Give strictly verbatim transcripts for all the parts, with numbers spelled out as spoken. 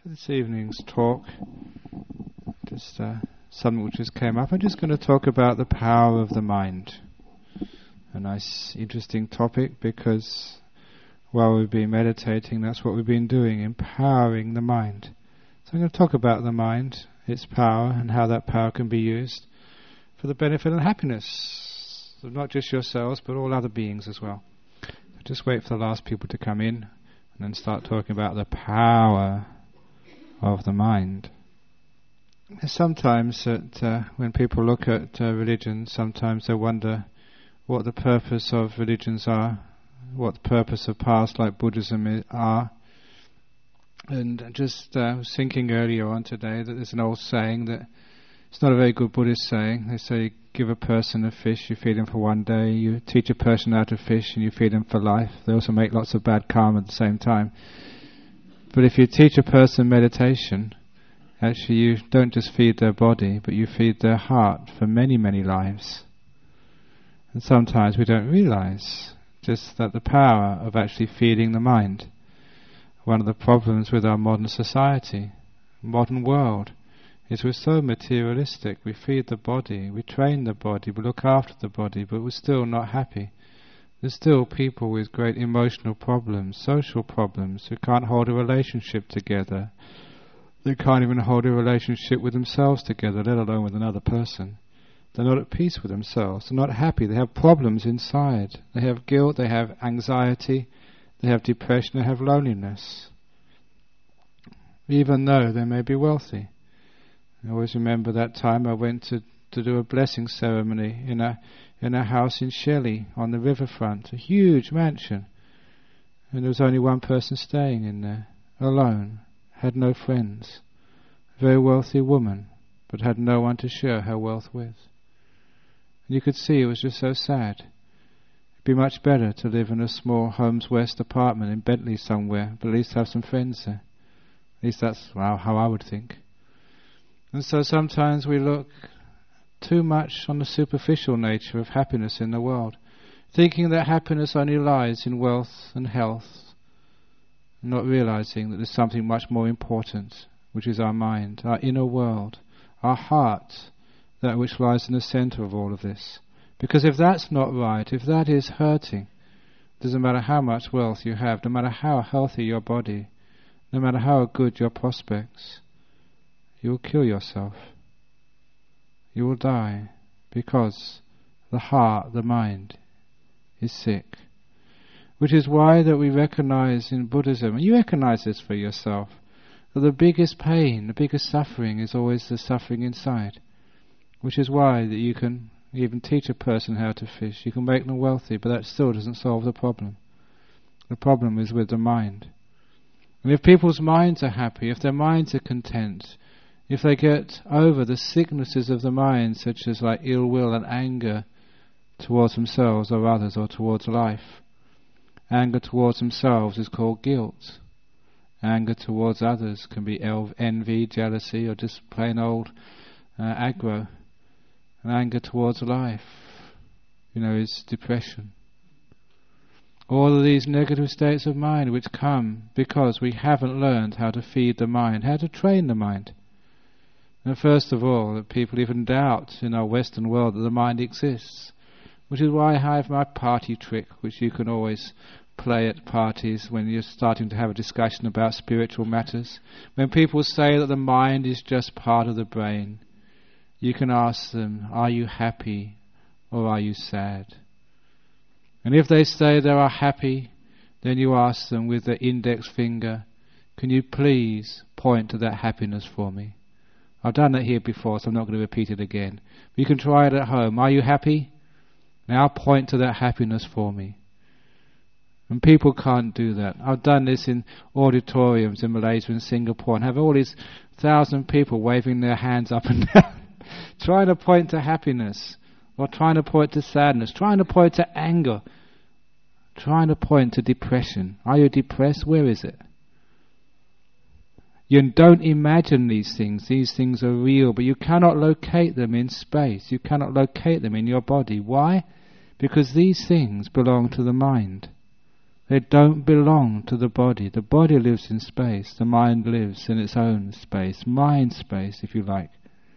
For this evening's talk, just uh, something which just came up. I'm just going to talk about the power of the mind. A nice, interesting topic, because while we've been meditating, that's what we've been doing, empowering the mind. So I'm going to talk about the mind, its power, and how that power can be used for the benefit and happiness of not just yourselves, but all other beings as well. So just wait for the last people to come in, and then start talking about the power of the mind. Sometimes that uh, when people look at uh, religion, sometimes they wonder what the purpose of religions are, what the purpose of paths like Buddhism is, are. And just uh, was thinking earlier on today that there's an old saying that it's not a very good Buddhist saying. They say, give a person a fish, you feed him for one day. You teach a person how to fish and you feed him for life. They also make lots of bad karma at the same time. But if you teach a person meditation, actually you don't just feed their body, but you feed their heart for many, many lives. And sometimes we don't realize just that the power of actually feeding the mind. One of the problems with our modern society, modern world, is we're so materialistic. We feed the body, we train the body, we look after the body, but we're still not happy. There's still people with great emotional problems, social problems, who can't hold a relationship together. They can't even hold a relationship with themselves together, let alone with another person. They're not at peace with themselves. They're not happy. They have problems inside. They have guilt, they have anxiety, they have depression, they have loneliness. Even though they may be wealthy. I always remember that time I went to, to do a blessing ceremony in a in a house in Shelley on the riverfront, a huge mansion. And there was only one person staying in there, alone, had no friends. A very wealthy woman, but had no one to share her wealth with. And you could see it was just so sad. It'd be much better to live in a small Holmes West apartment in Bentley somewhere, but at least have some friends there. At least that's how, how I would think. And so sometimes we look too much on the superficial nature of happiness in the world, thinking that happiness only lies in wealth and health, not realizing that there's something much more important, which is our mind, our inner world, our heart, that which lies in the center of all of this. Because if that's not right, if that is hurting, doesn't matter how much wealth you have, no matter how healthy your body, no matter how good your prospects, you will kill yourself. You will die because the heart, the mind, is sick. Which is why that we recognize in Buddhism, and you recognize this for yourself, that the biggest pain, the biggest suffering is always the suffering inside. Which is why that you can even teach a person how to fish. You can make them wealthy, but that still doesn't solve the problem. The problem is with the mind. And if people's minds are happy, if their minds are content, if they get over the sicknesses of the mind, such as like ill will and anger towards themselves or others or towards life. Anger towards themselves is called guilt. Anger towards others can be envy, jealousy, or just plain old uh, aggro. And anger towards life, you know, is depression. All of these negative states of mind which come because we haven't learned how to feed the mind, how to train the mind. And first of all, that people even doubt in our Western world that the mind exists, which is why I have my party trick, which you can always play at parties when you're starting to have a discussion about spiritual matters. When people say that the mind is just part of the brain, you can ask them, are you happy or are you sad? And if they say they are happy, then you ask them with the index finger, can you please point to that happiness for me? I've done that here before, so I'm not going to repeat it again. But you can try it at home. Are you happy? Now point to that happiness for me. And people can't do that. I've done this in auditoriums in Malaysia and Singapore, and have all these thousand people waving their hands up and down, trying to point to happiness, or trying to point to sadness, trying to point to anger, trying to point to depression. Are you depressed? Where is it? You don't imagine these things. These things are real, but you cannot locate them in space. You cannot locate them in your body. Why? Because these things belong to the mind. They don't belong to the body. The body lives in space. The mind lives in its own space. Mind space, if you like.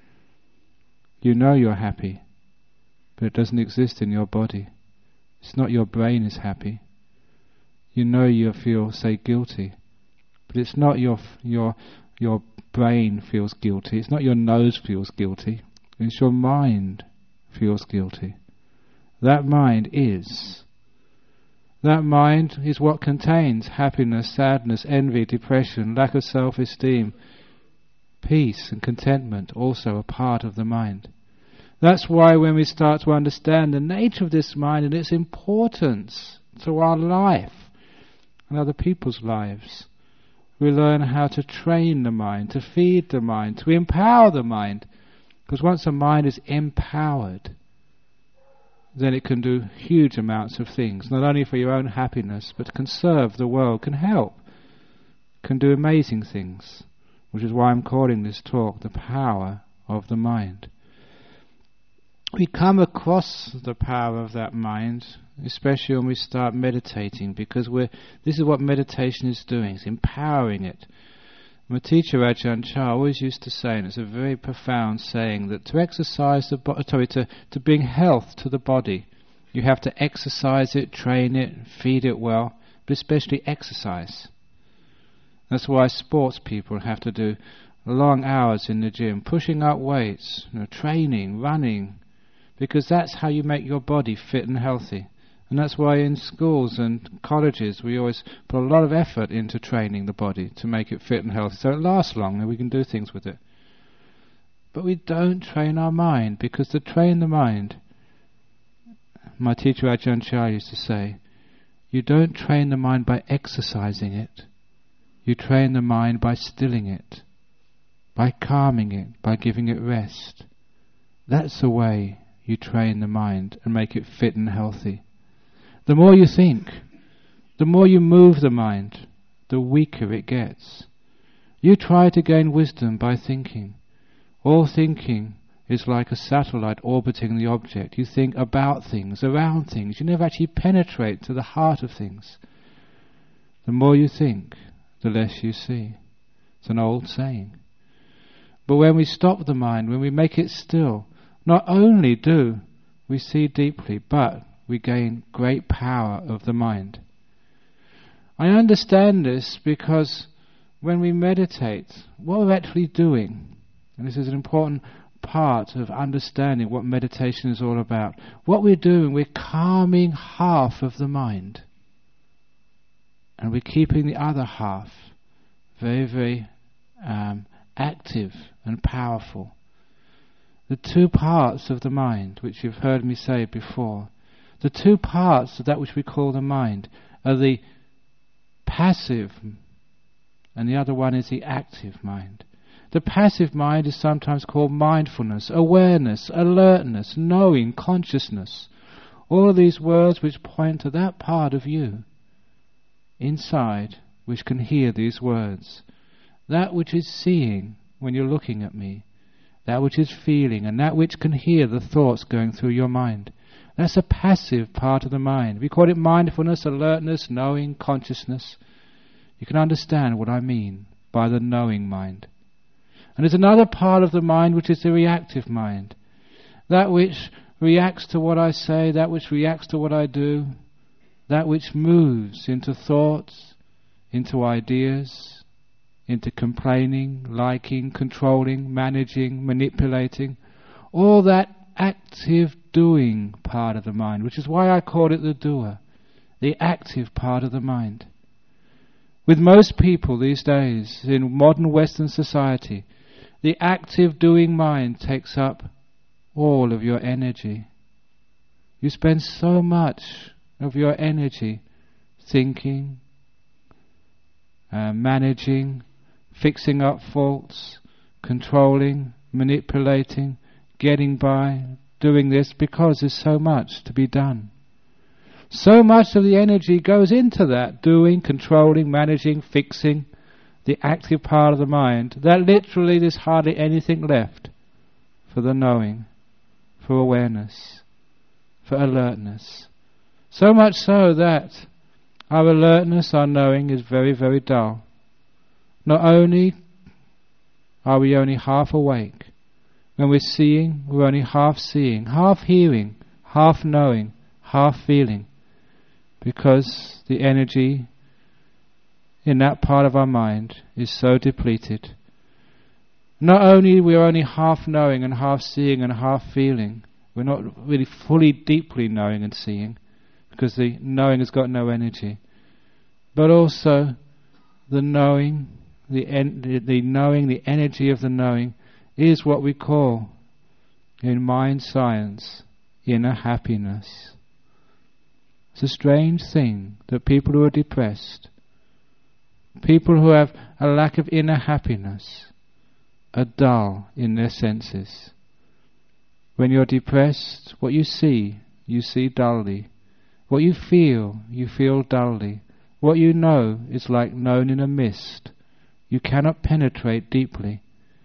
You know you're happy, but it doesn't exist in your body. It's not your brain is happy. You know you feel, say, guilty, but it's not your your your brain feels guilty. It's not your nose feels guilty. It's your mind feels guilty. That mind is. That mind is what contains happiness, sadness, envy, depression, lack of self-esteem, peace and contentment, also a part of the mind. That's why when we start to understand the nature of this mind and its importance to our life and other people's lives, we learn how to train the mind, to feed the mind, to empower the mind. Because once the mind is empowered, then it can do huge amounts of things, not only for your own happiness, but can serve the world, can help, can do amazing things, which is why I'm calling this talk The Power of the Mind. We come across the power of that mind, especially when we start meditating, because we're, this is what meditation is doing, it's empowering it. My teacher Ajahn Chah always used to say, and it's a very profound saying, that to exercise the body, sorry, to, to bring health to the body, you have to exercise it, train it, feed it well, but especially exercise. That's why sports people have to do long hours in the gym, pushing up weights, you know, training, running, because that's how you make your body fit and healthy. And that's why in schools and colleges we always put a lot of effort into training the body to make it fit and healthy, so it lasts long and we can do things with it. But we don't train our mind, because to train the mind, my teacher Ajahn Chah used to say, you don't train the mind by exercising it. You train the mind by stilling it, by calming it, by giving it rest. That's the way you train the mind and make it fit and healthy. The more you think, the more you move the mind, the weaker it gets. You try to gain wisdom by thinking. All thinking is like a satellite orbiting the object. You think about things, around things. You never actually penetrate to the heart of things. The more you think, the less you see. It's an old saying. But when we stop the mind, when we make it still, not only do we see deeply, but we gain great power of the mind. I understand this because when we meditate, what we're actually doing, and this is an important part of understanding what meditation is all about, what we're doing, we're calming half of the mind, and we're keeping the other half very, very um, active and powerful. The two parts of the mind, which you've heard me say before, the two parts of that which we call the mind are the passive, and the other one is the active mind. The passive mind is sometimes called mindfulness, awareness, alertness, knowing, consciousness. All of these words which point to that part of you inside which can hear these words. That which is seeing when you're looking at me, that which is feeling, and that which can hear the thoughts going through your mind. That's a passive part of the mind. We call it mindfulness, alertness, knowing, consciousness. You can understand what I mean by the knowing mind. And there's another part of the mind which is the reactive mind. That which reacts to what I say, that which reacts to what I do, that which moves into thoughts, into ideas, into complaining, liking, controlling, managing, manipulating. All that active doing part of the mind, which is why I call it the doer, the active part of the mind. With most people these days in modern Western society, the active doing mind takes up all of your energy. You spend so much of your energy thinking, uh, managing, fixing up faults, controlling, manipulating, getting by, doing this, because there's so much to be done. So much of the energy goes into that, doing, controlling, managing, fixing, the active part of the mind, that literally there's hardly anything left for the knowing, for awareness, for alertness. So much so that Our alertness, our knowing is very, very dull. Not only are we only half awake, when we're seeing, we're only half seeing, half hearing, half knowing, half feeling, because the energy in that part of our mind is so depleted. Not only we're only half knowing and half seeing and half feeling, we're not really fully deeply knowing and seeing, because the knowing has got no energy, but also the knowing, the, en- the, the knowing, the energy of the knowing is what we call in mind science inner happiness. It's a strange thing that people who are depressed, people who have a lack of inner happiness, are dull in their senses. When you're depressed, what you see, you see dully. What you feel, you feel dully. What you know is like known in a mist. You cannot penetrate deeply.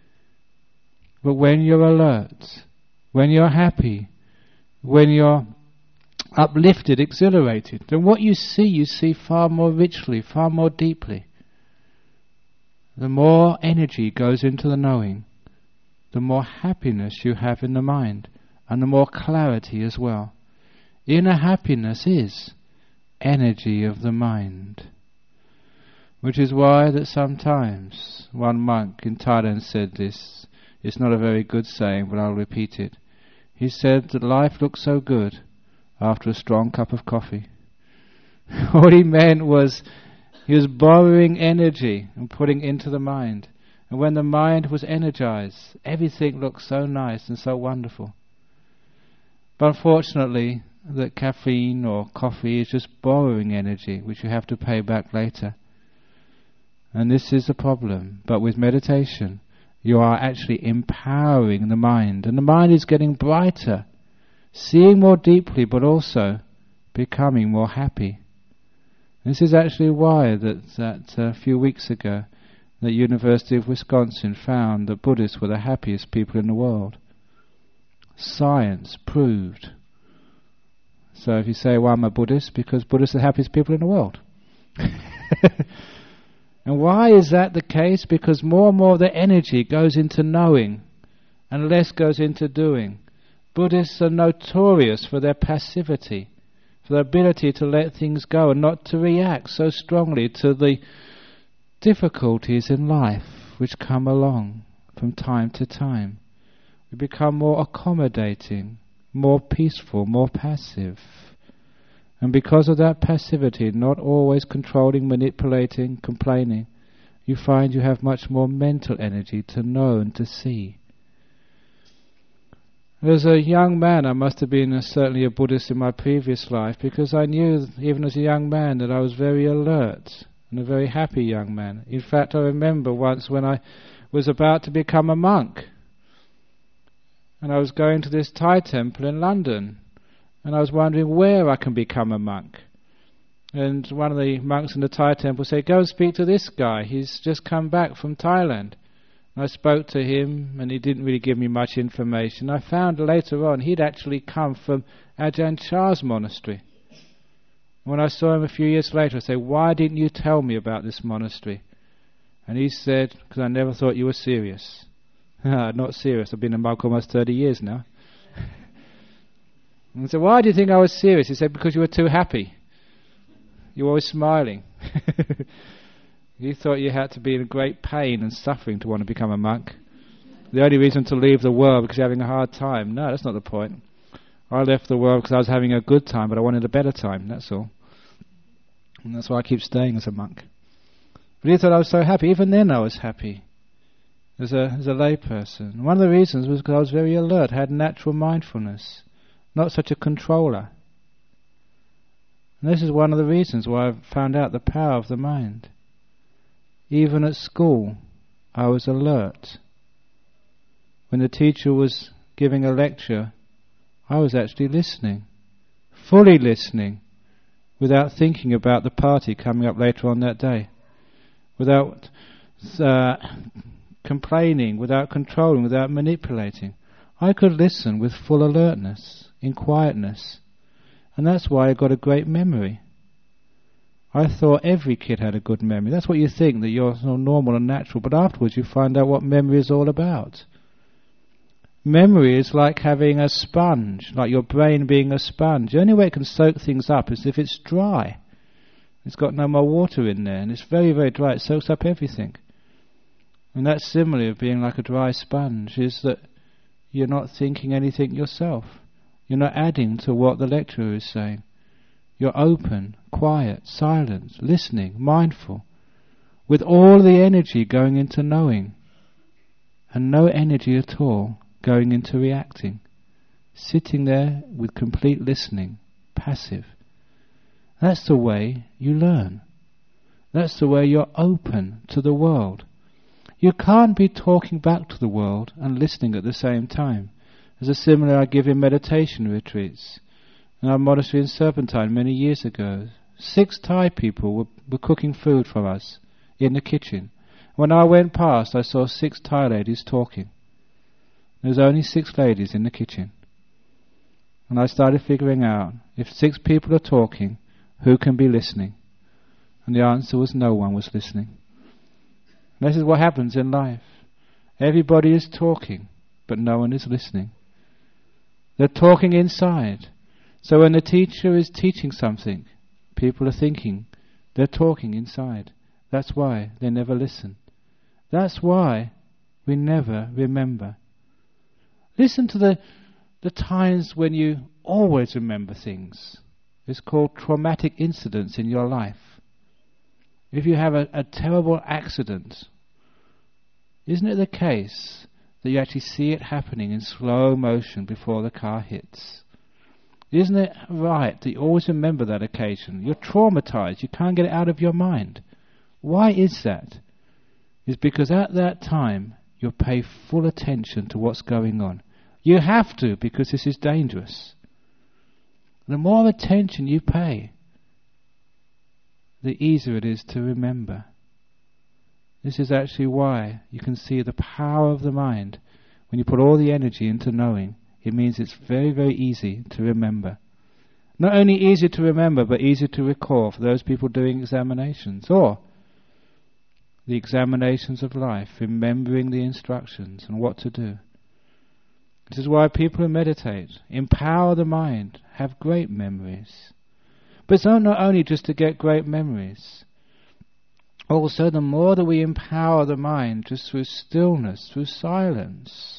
But when you're alert, when you're happy, when you're uplifted, exhilarated, then what you see, you see far more richly, far more deeply. The more energy goes into the knowing, the more happiness you have in the mind, and the more clarity as well. Inner happiness is energy of the mind. Which is why that sometimes one monk in Thailand said this. It's not a very good saying, but I'll repeat it. He said that life looks so good after a strong cup of coffee. What he meant was he was borrowing energy and putting into the mind. And when the mind was energized, everything looked so nice and so wonderful. But unfortunately, that caffeine or coffee is just borrowing energy, which you have to pay back later. And this is the problem. But with meditation, you are actually empowering the mind. And the mind is getting brighter, seeing more deeply, but also becoming more happy. This is actually why that, that uh, a few weeks ago, the University of Wisconsin found that Buddhists were the happiest people in the world. Science proved. So if you say, well, I'm a Buddhist, because Buddhists are the happiest people in the world. And why is that the case? Because more and more of their energy goes into knowing and less goes into doing. Buddhists are notorious for their passivity, for their ability to let things go and not to react so strongly to the difficulties in life which come along from time to time. We become more accommodating, more peaceful, more passive. And because of that passivity, not always controlling, manipulating, complaining, you find you have much more mental energy to know and to see. As a young man, I must have been a, certainly a Buddhist in my previous life, because I knew, even as a young man, that I was very alert and a very happy young man. In fact, I remember once when I was about to become a monk, and I was going to this Thai temple in London, and I was wondering where I can become a monk. And one of the monks in the Thai temple said, go and speak to this guy, he's just come back from Thailand. And I spoke to him, and he didn't really give me much information. I found later on he'd actually come from Ajahn Chah's monastery. When I saw him a few years later, I said, why didn't you tell me about this monastery? And he said, because I never thought you were serious. Not serious, I've been a monk almost thirty years now. And I said, why do you think I was serious? He said, because you were too happy. You were always smiling. You thought you had to be in great pain and suffering to want to become a monk. The only reason to leave the world because you're having a hard time. No, that's not the point. I left the world because I was having a good time, but I wanted a better time, that's all. And that's why I keep staying as a monk. But he thought I was so happy. Even then I was happy as a, as a lay person. One of the reasons was because I was very alert, had natural mindfulness, not such a controller. And this is one of the reasons why I found out the power of the mind. Even at school, I was alert. When the teacher was giving a lecture, I was actually listening, fully listening, without thinking about the party coming up later on that day, without uh, complaining, without controlling, without manipulating. I could listen with full alertness, in quietness, and that's why I got a great memory. I thought every kid had a good memory. That's what you think, that you're so normal and natural, but afterwards you find out what memory is all about. Memory is like having a sponge, like your brain being a sponge. The only way it can soak things up is if it's dry. It's got no more water in there, and it's very, very dry. It soaks up everything. And that simile of being like a dry sponge is that you're not thinking anything yourself. You're not adding to what the lecturer is saying. You're open, quiet, silent, listening, mindful, with all the energy going into knowing, and no energy at all going into reacting. Sitting there with complete listening, passive. That's the way you learn. That's the way you're open to the world. You can't be talking back to the world and listening at the same time. There's a similar I give in meditation retreats. In our monastery in Serpentine many years ago, six Thai people were, were cooking food for us in the kitchen. When I went past, I saw six Thai ladies talking. There was only six ladies in the kitchen. And I started figuring out, if six people are talking, who can be listening? And the answer was no one was listening. And this is what happens in life. Everybody is talking, but no one is listening. They're talking inside. So when the teacher is teaching something, people are thinking, they're talking inside. That's why they never listen. That's why we never remember. Listen to the, the times when you always remember things. It's called traumatic incidents in your life. If you have a, a terrible accident, isn't it the case that you actually see it happening in slow motion before the car hits? Isn't it right that you always remember that occasion? You're traumatized. You can't get it out of your mind. Why is that? It's because at that time you pay full attention to what's going on. You have to, because this is dangerous. The more attention you pay, the easier it is to remember. This is actually why you can see the power of the mind. When you put all the energy into knowing, it means it's very, very easy to remember. Not only easy to remember, but easy to recall for those people doing examinations, or the examinations of life, remembering the instructions and what to do. This is why people who meditate, empower the mind, have great memories. But it's not only just to get great memories. Also, the more that we empower the mind just through stillness, through silence,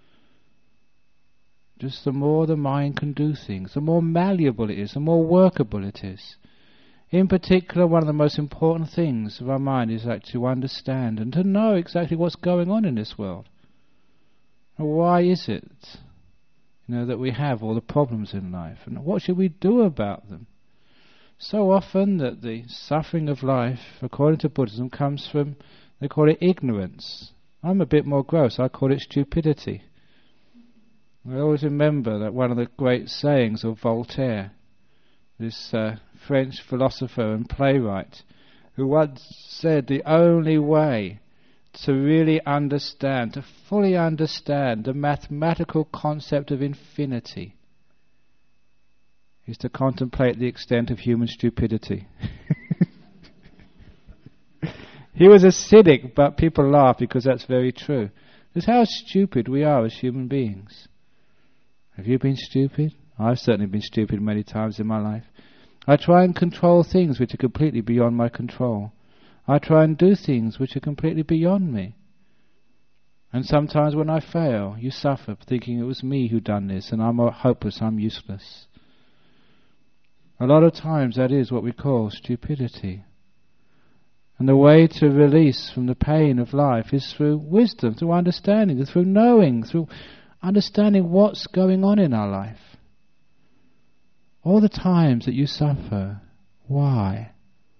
just the more the mind can do things, the more malleable it is, the more workable it is. In particular, one of the most important things of our mind is like to understand and to know exactly what's going on in this world. Why is it, you know, that we have all the problems in life, and what should we do about them? So often that the suffering of life, according to Buddhism, comes from, they call it ignorance. I'm a bit more gross, I call it stupidity. I always remember that one of the great sayings of Voltaire, this uh, French philosopher and playwright, who once said the only way to really understand, to fully understand the mathematical concept of infinity is to contemplate the extent of human stupidity. He was a cynic, but people laugh because that's very true. It's how stupid we are as human beings. Have you been stupid? I've certainly been stupid many times in my life. I try and control things which are completely beyond my control. I try and do things which are completely beyond me. And sometimes when I fail, you suffer, thinking it was me who done this, and I'm hopeless, I'm useless. A lot of times that is what we call stupidity. And the way to release from the pain of life is through wisdom, through understanding, through knowing, through understanding what's going on in our life. All the times that you suffer, why?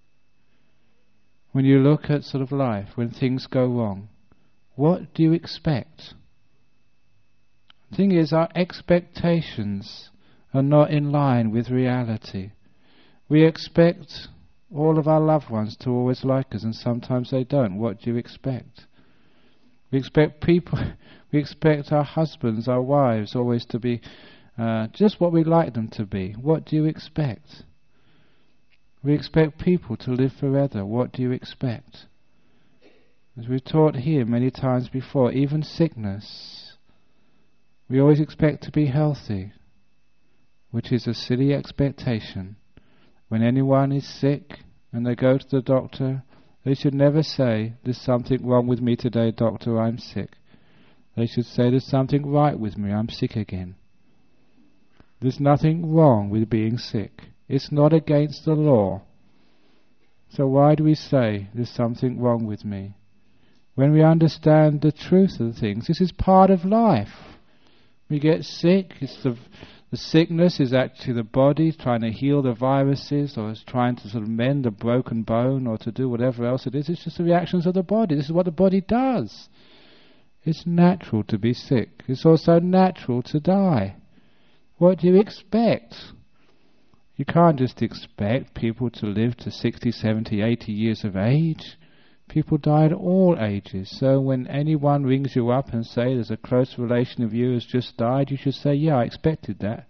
When you look at sort of life, when things go wrong, what do you expect? The thing is, our expectations are not in line with reality. We expect all of our loved ones to always like us, and sometimes they don't. What do you expect? We expect people, we expect our husbands, our wives always to be uh, just what we like them to be. What do you expect? We expect people to live forever. What do you expect? As we've taught here many times before, even sickness, we always expect to be healthy, which is a silly expectation. When anyone is sick and they go to the doctor, they should never say, "There's something wrong with me today, doctor, I'm sick." They should say, "There's something right with me, I'm sick again." There's nothing wrong with being sick. It's not against the law. So why do we say, "There's something wrong with me"? When we understand the truth of things, this is part of life. We get sick, it's the, the sickness is actually the body trying to heal the viruses, or is trying to sort of mend a broken bone, or to do whatever else it is. It's just the reactions of the body. This is what the body does. It's natural to be sick. It's also natural to die. What do you expect? You can't just expect people to live to sixty, seventy, eighty years of age. People die at all ages. So when anyone rings you up and say there's a close relation of you has just died, you should say, "Yeah, I expected that."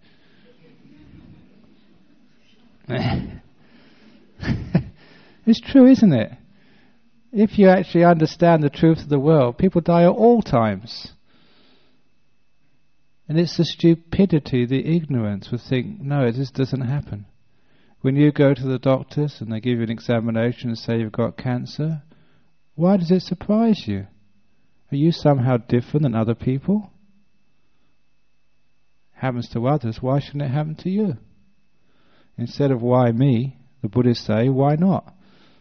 It's true, isn't it? If you actually understand the truth of the world, people die at all times. And it's the stupidity, the ignorance, we think, no, this doesn't happen. When you go to the doctors and they give you an examination and say you've got cancer, why does it surprise you? Are you somehow different than other people? Happens to others, why shouldn't it happen to you? Instead of "why me," the Buddhists say, "why not?"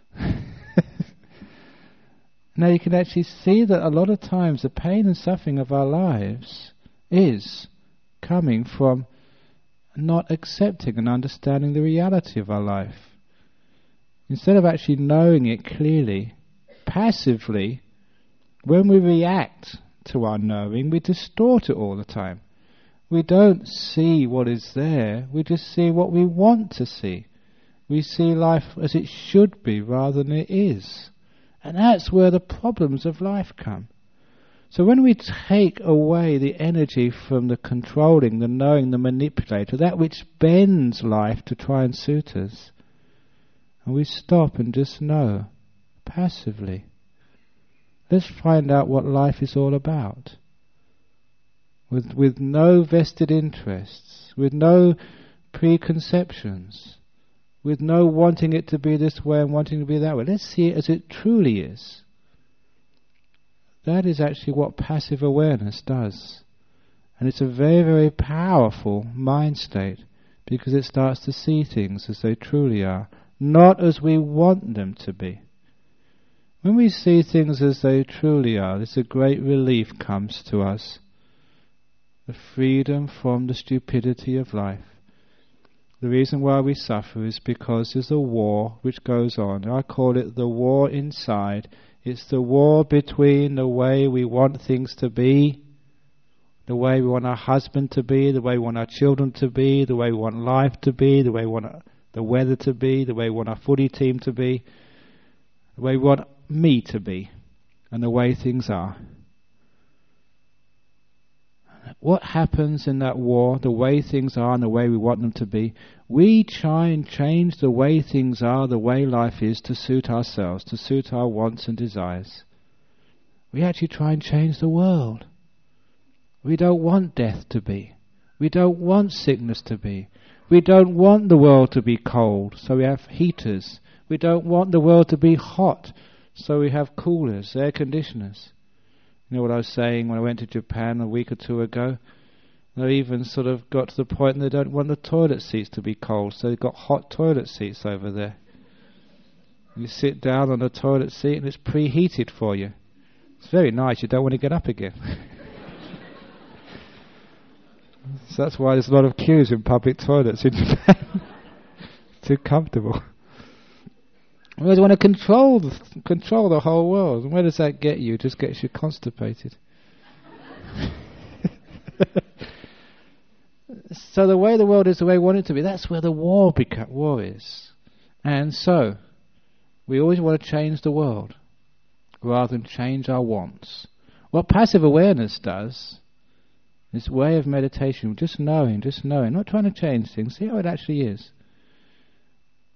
Now you can actually see that a lot of times the pain and suffering of our lives is coming from not accepting and understanding the reality of our life. Instead of actually knowing it clearly, passively, when we react to our knowing, we distort it all the time. We don't see what is there, we just see what we want to see. We see life as it should be rather than it is. And that's where the problems of life come. So when we take away the energy from the controlling, the knowing, the manipulator, that which bends life to try and suit us, and we stop and just know, passively, let's find out what life is all about. With, with no vested interests, with no preconceptions, with no wanting it to be this way and wanting it to be that way. Let's see it as it truly is. That is actually what passive awareness does. And it's a very, very powerful mind state, because it starts to see things as they truly are, not as we want them to be. When we see things as they truly are, this a great relief comes to us. The freedom from the stupidity of life. The reason why we suffer is because there's a war which goes on. I call it the war inside. It's the war between the way we want things to be, the way we want our husband to be, the way we want our children to be, the way we want life to be, the way we want the weather to be, the way we want our footy team to be, the way we want me to be, and the way things are. What happens in that war, the way things are and the way we want them to be, we try and change the way things are, the way life is, to suit ourselves, to suit our wants and desires. We actually try and change the world. We don't want death to be. We don't want sickness to be. We don't want the world to be cold, so we have heaters. We don't want the world to be hot, so we have coolers, air conditioners. You know what I was saying when I went to Japan a week or two ago? They even sort of got to the point they don't want the toilet seats to be cold, so they've got hot toilet seats over there. You sit down on the toilet seat and it's preheated for you. It's very nice, you don't want to get up again. So that's why there's a lot of queues in public toilets in Japan. It's too comfortable. We always want to control the, control the whole world. And where does that get you? It just gets you constipated. So the way the world is the way we want it to be, that's where the war beca- war is. And so, we always want to change the world rather than change our wants. What passive awareness does, this way of meditation, just knowing, just knowing, not trying to change things, see how it actually is.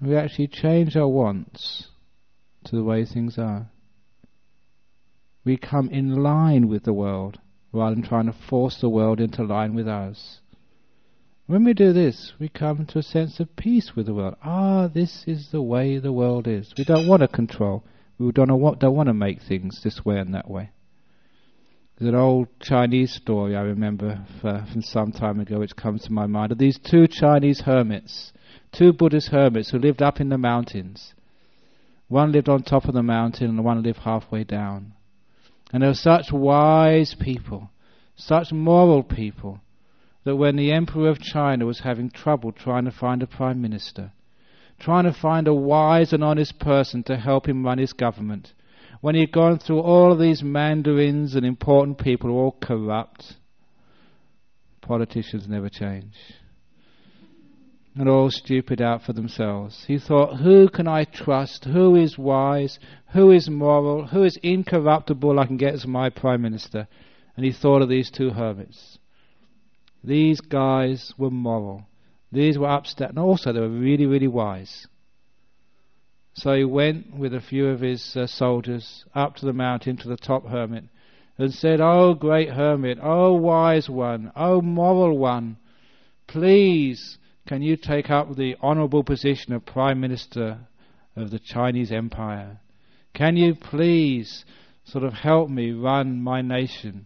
we actually change our wants to the way things are. We come in line with the world rather than trying to force the world into line with us. When we do this, we come to a sense of peace with the world. Ah, this is the way the world is. We don't want to control. We don't want, don't want to make things this way and that way. There's an old Chinese story I remember for, from some time ago which comes to my mind of these two Chinese hermits, two Buddhist hermits who lived up in the mountains. One lived on top of the mountain and one lived halfway down. And they were such wise people, such moral people, that when the Emperor of China was having trouble trying to find a prime minister, trying to find a wise and honest person to help him run his government, when he'd gone through all of these mandarins and important people who were all corrupt, politicians never change, and all stupid out for themselves. He thought, who can I trust? Who is wise? Who is moral? Who is incorruptible I can get as my prime minister? And he thought of these two hermits. These guys were moral. These were upstanding. And also they were really, really wise. So he went with a few of his uh, soldiers up to the mountain to the top hermit and said, "Oh, great hermit, oh, wise one, oh, moral one, please, can you take up the honorable position of Prime Minister of the Chinese Empire? Can you please sort of help me run my nation?"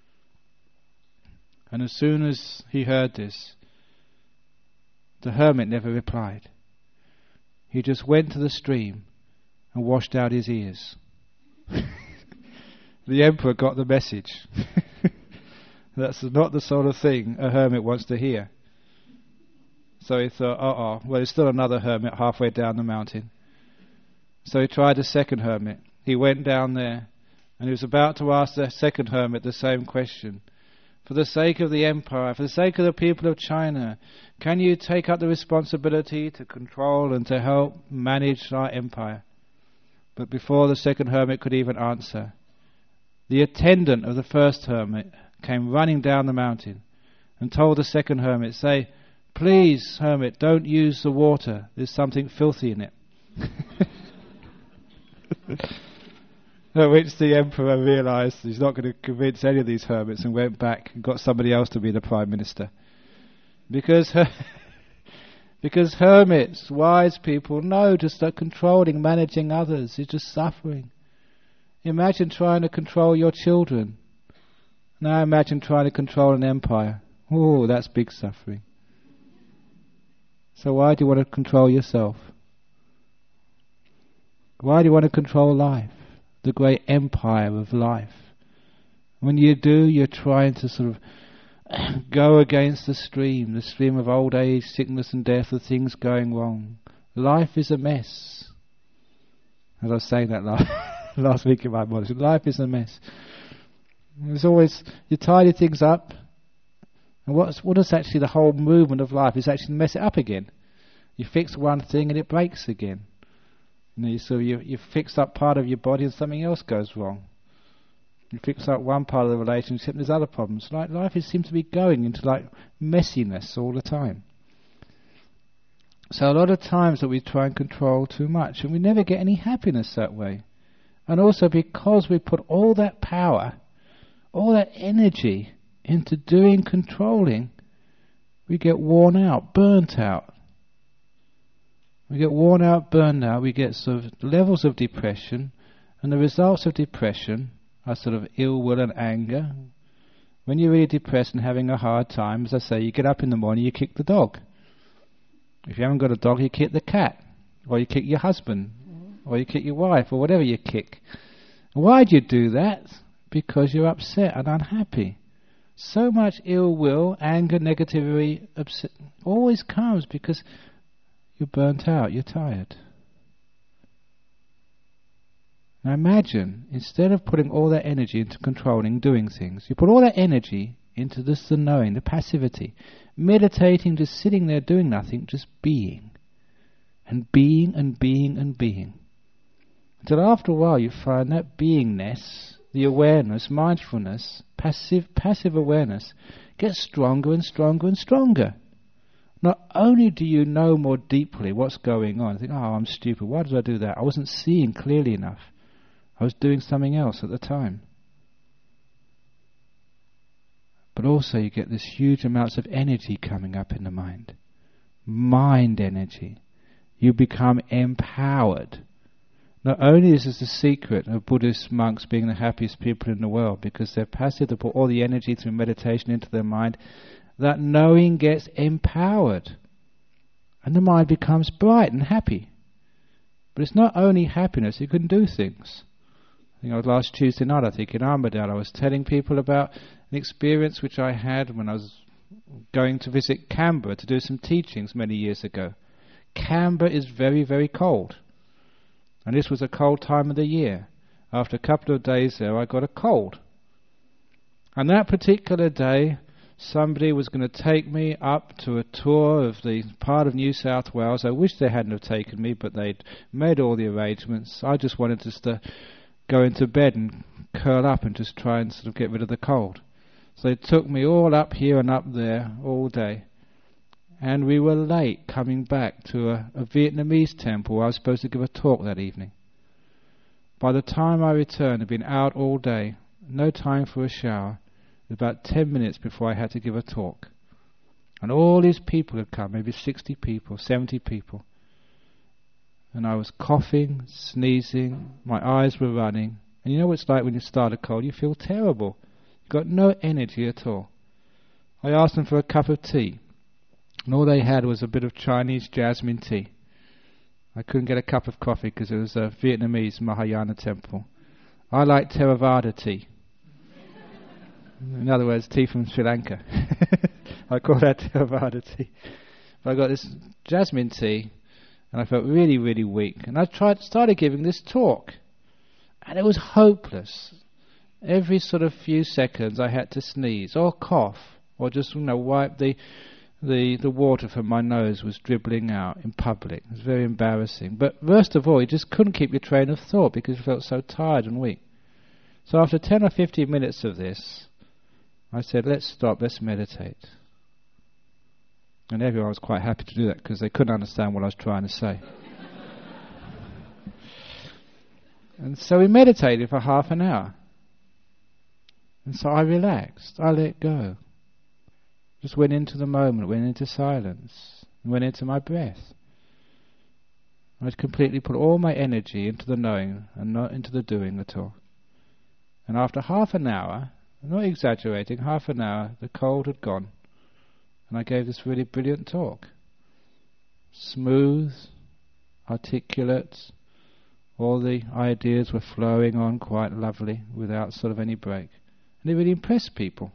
And as soon as he heard this, the hermit never replied. He just went to the stream and washed out his ears. The emperor got the message. That's not the sort of thing a hermit wants to hear. So he thought, uh-oh, well, there's still another hermit halfway down the mountain. So he tried a second hermit. He went down there and he was about to ask the second hermit the same question. For the sake of the empire, for the sake of the people of China, can you take up the responsibility to control and to help manage our empire? But before the second hermit could even answer, the attendant of the first hermit came running down the mountain and told the second hermit, say, "Please, hermit, don't use the water. There's something filthy in it." At which the emperor realized he's not going to convince any of these hermits and went back and got somebody else to be the prime minister. Because her because hermits, wise people, know just that controlling, managing others is just suffering. Imagine trying to control your children. Now imagine trying to control an empire. Oh, that's big suffering. So why do you want to control yourself? Why do you want to control life? The great empire of life. When you do, you're trying to sort of go against the stream, the stream of old age, sickness and death, of things going wrong. Life is a mess. As I was saying that last, last week in my monastery, life is a mess. There's always, you tidy things up, and what's, what is actually the whole movement of life is actually to mess it up again. You fix one thing and it breaks again. You know, so you you fix up part of your body and something else goes wrong. You fix up one part of the relationship and there's other problems. Like life is, seems to be going into like messiness all the time. So a lot of times that we try and control too much and we never get any happiness that way. And also because we put all that power, all that energy into doing controlling, we get worn out, burnt out. We get worn out, burned out, we get sort of levels of depression, and the results of depression are sort of ill will and anger. When you're really depressed and having a hard time, as I say, you get up in the morning, you kick the dog. If you haven't got a dog, you kick the cat, or you kick your husband, or you kick your wife, or whatever you kick. Why do you do that? Because you're upset and unhappy. So much ill will, anger, negativity, upset, always comes because you're burnt out, you're tired. Now imagine, instead of putting all that energy into controlling, doing things, you put all that energy into this, the knowing, the passivity, meditating, just sitting there doing nothing, just being. And being and being and being. Until after a while you find that beingness, the awareness, mindfulness, passive passive awareness, gets stronger and stronger and stronger. not only do you know more deeply what's going on, you think, oh, I'm stupid, why did I do that? I wasn't seeing clearly enough. I was doing something else at the time. But also you get this huge amounts of energy coming up in the mind. Mind energy. You become empowered. Not only is this the secret of Buddhist monks being the happiest people in the world, because they're passive, they put all the energy through meditation into their mind, that knowing gets empowered. And the mind becomes bright and happy. But it's not only happiness, you can do things. You know, last Tuesday night, I think, in Armadale, I was telling people about an experience which I had when I was going to visit Canberra to do some teachings many years ago. Canberra is very, very cold. And this was a cold time of the year. After a couple of days there, I got a cold. And that particular day, somebody was going to take me up to a tour of the part of New South Wales. I wish they hadn't have taken me, but they'd made all the arrangements. I just wanted just to go into bed and curl up and just try and sort of get rid of the cold. So they took me all up here and up there all day. And we were late coming back to a, a Vietnamese temple where I was supposed to give a talk that evening. By the time I returned, I'd been out all day, no time for a shower. It was about ten minutes before I had to give a talk. And all these people had come, maybe sixty people, seventy people. And I was coughing, sneezing, my eyes were running. And you know what it's like when you start a cold? You feel terrible. You've got no energy at all. I asked them for a cup of tea. And all they had was a bit of Chinese jasmine tea. I couldn't get a cup of coffee because it was a Vietnamese Mahayana temple. I like Theravada tea. In other words, tea from Sri Lanka. I call that Theravada tea. But I got this jasmine tea, and I felt really, really weak. And I tried, started giving this talk, and it was hopeless. Every sort of few seconds I had to sneeze or cough or just, you know, wipe the the the water from my nose was dribbling out in public. It was very embarrassing. But worst of all, you just couldn't keep your train of thought because you felt so tired and weak. So after ten or fifteen minutes of this, I said, let's stop, let's meditate. And everyone was quite happy to do that because they couldn't understand what I was trying to say. And so we meditated for half an hour. And so I relaxed, I let go. Just went into the moment, went into silence, went into my breath. I completely put all my energy into the knowing and not into the doing at all. And after half an hour, I'm not exaggerating, half an hour, the cold had gone. And I gave this really brilliant talk. Smooth, articulate, all the ideas were flowing on quite lovely without sort of any break. And it really impressed people.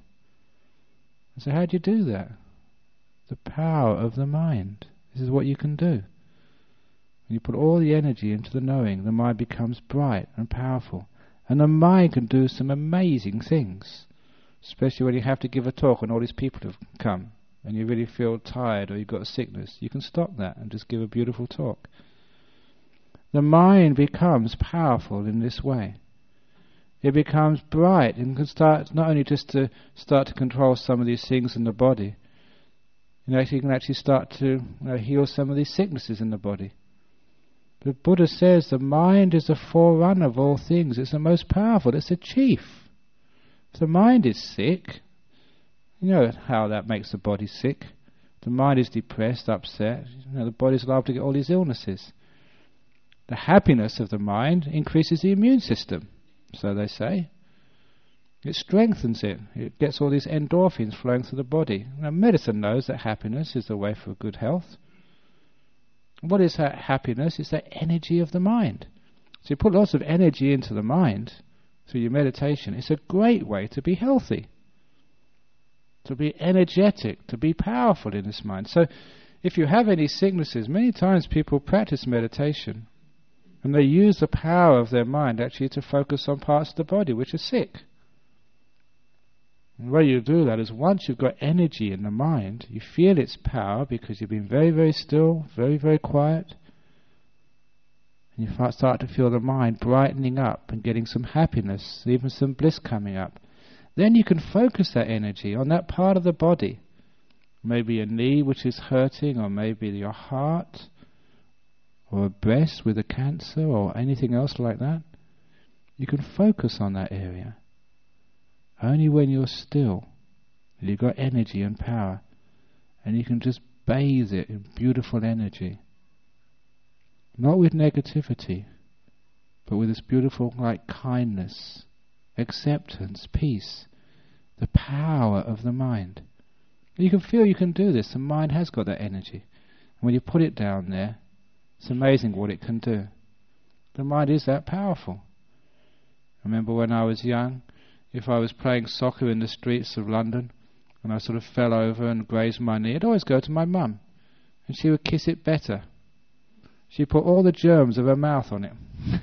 I said, how do you do that? The power of the mind. This is what you can do. When you put all the energy into the knowing, the mind becomes bright and powerful. And the mind can do some amazing things. Especially when you have to give a talk and all these people have come. And you really feel tired or you've got a sickness. You can stop that and just give a beautiful talk. The mind becomes powerful in this way. It becomes bright and can start not only just to start to control some of these things in the body, you know, you can actually start to you know, heal some of these sicknesses in the body. The Buddha says the mind is the forerunner of all things. It's the most powerful. It's the chief. If the mind is sick, you know how that makes the body sick. The mind is depressed, upset. You know, the body's liable to get all these illnesses. The happiness of the mind increases the immune system. So they say. It strengthens it. It gets all these endorphins flowing through the body. Now, medicine knows that happiness is the way for good health. What is that happiness? It's that energy of the mind. So you put lots of energy into the mind through your meditation. It's a great way to be healthy, to be energetic, to be powerful in this mind. So if you have any sicknesses, many times people practice meditation and they use the power of their mind actually to focus on parts of the body which are sick. And the way you do that is once you've got energy in the mind, you feel its power because you've been very, very still, very, very quiet. And you start to feel the mind brightening up and getting some happiness, even some bliss coming up. Then you can focus that energy on that part of the body maybe a knee which is hurting, or maybe your heart, or a breast with a cancer, or anything else like that. You can focus on that area. Only when you're still, you've got energy and power, and you can just bathe it in beautiful energy. Not with negativity, but with this beautiful, like, kindness, acceptance, peace, the power of the mind. And you can feel you can do this. The mind has got that energy. And when you put it down there, it's amazing what it can do. The mind is that powerful. I remember when I was young, if I was playing soccer in the streets of London and I sort of fell over and grazed my knee, I'd always go to my mum and she would kiss it better. She put all the germs of her mouth on it.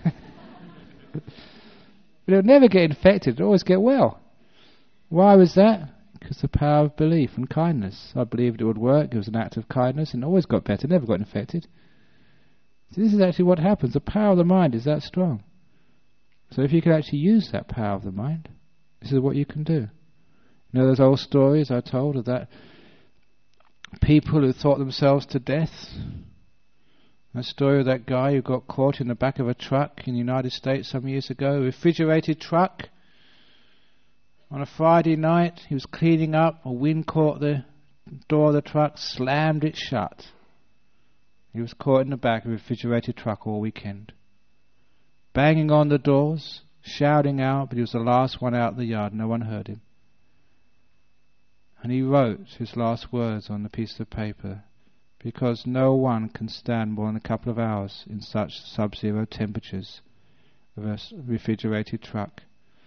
But it would never get infected, it would always get well. Why was that? Because the power of belief and kindness. I believed it would work, it was an act of kindness, and it always got better, never got infected. So this is actually what happens. The power of the mind is that strong. So if you can actually use that power of the mind, this is what you can do. You know those old stories I told of that people who thought themselves to death? That story of that guy who got caught in the back of a truck in the United States some years ago, a refrigerated truck. On a Friday night, he was cleaning up, a wind caught the door of the truck, slammed it shut. He was caught in the back of a refrigerated truck all weekend. Banging on the doors, shouting out, but he was the last one out of the yard, no one heard him. And he wrote his last words on a piece of paper, because no one can stand more than a couple of hours in such sub-zero temperatures of a refrigerated truck.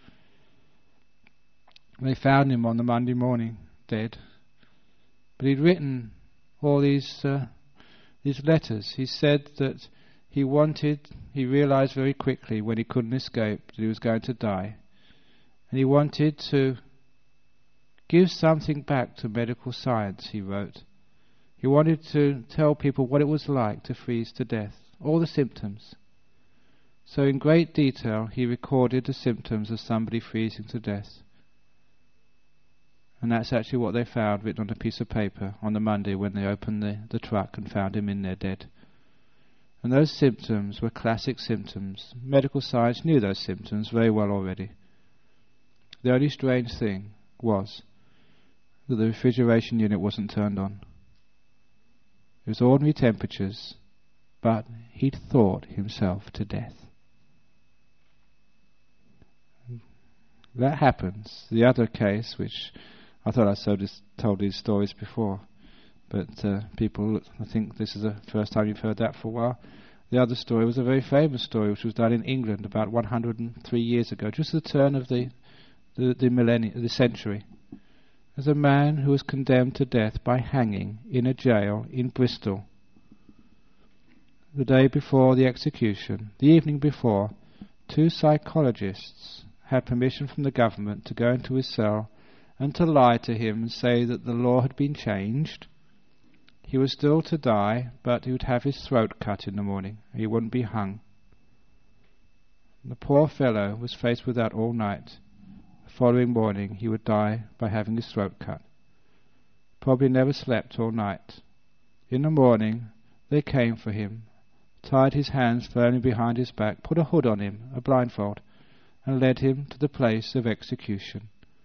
They found him on the Monday morning, dead. But he'd written all these uh, these letters. He said that he wanted, he realized very quickly when he couldn't escape that he was going to die. And he wanted to give something back to medical science, he wrote. He wanted to tell people what it was like to freeze to death, all the symptoms. So in great detail he recorded the symptoms of somebody freezing to death. And that's actually what they found written on a piece of paper on the Monday when they opened the, the truck and found him in there dead. And those symptoms were classic symptoms. Medical science knew those symptoms very well already. The only strange thing was that the refrigeration unit wasn't turned on. It was ordinary temperatures, but he'd thought himself to death. That happens. The other case, which I thought I so just told these stories before, but uh, people, I think this is the first time you've heard that for a while. The other story was a very famous story, which was done in England about one hundred three years ago, just the turn of the the, the millennium, the century. There's a man who was condemned to death by hanging in a jail in Bristol. The day before the execution, the evening before, two psychologists had permission from the government to go into his cell and to lie to him and say that the law had been changed. He was still to die, but he would have his throat cut in the morning. He wouldn't be hung. The poor fellow was faced with that all night. The following morning he would die by having his throat cut. Probably never slept all night. In the morning they came for him, tied his hands firmly behind his back, put a hood on him, a blindfold, and led him to the place of execution.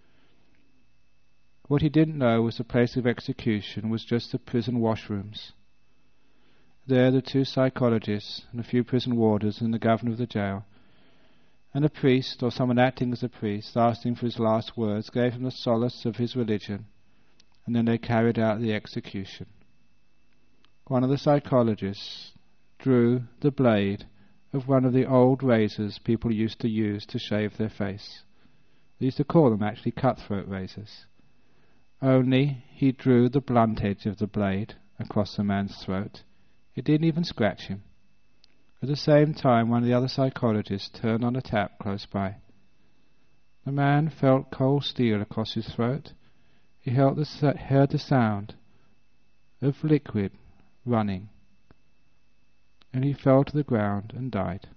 What he didn't know was the place of execution was just the prison washrooms. There the two psychologists and a few prison warders and the governor of the jail and a priest or someone acting as a priest asked him for his last words, gave him the solace of his religion, and then they carried out the execution. One of the psychologists drew the blade of one of the old razors people used to use to shave their face. They used to call them actually cutthroat razors. Only he drew the blunt edge of the blade across the man's throat. It didn't even scratch him. At the same time, one of the other psychologists turned on a tap close by. The man felt cold steel across his throat. He heard the, heard the sound of liquid running, and he fell to the ground and died.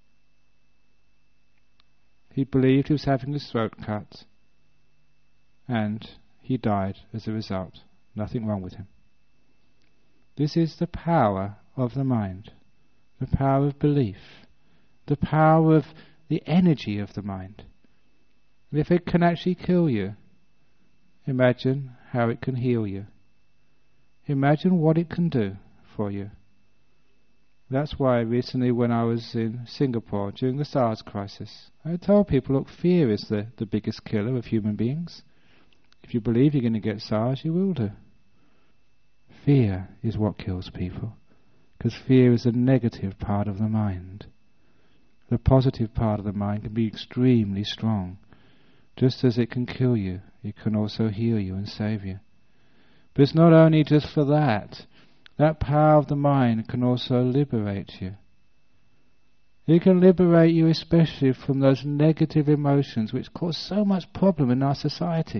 He believed he was having his throat cut, and he died as a result. Nothing wrong with him. This is the power of the mind, the power of belief, the power of the energy of the mind. And if it can actually kill you, imagine how it can heal you. Imagine what it can do for you. That's why recently when I was in Singapore during the SARS crisis, I told people, look, fear is the, the biggest killer of human beings. If you believe you're going to get SARS, you will do. Fear is what kills people, because fear is the negative part of the mind. The positive part of the mind can be extremely strong. Just as it can kill you, it can also heal you and save you. But it's not only just for that. That power of the mind can also liberate you. It can liberate you especially from those negative emotions which cause so much problem in our society.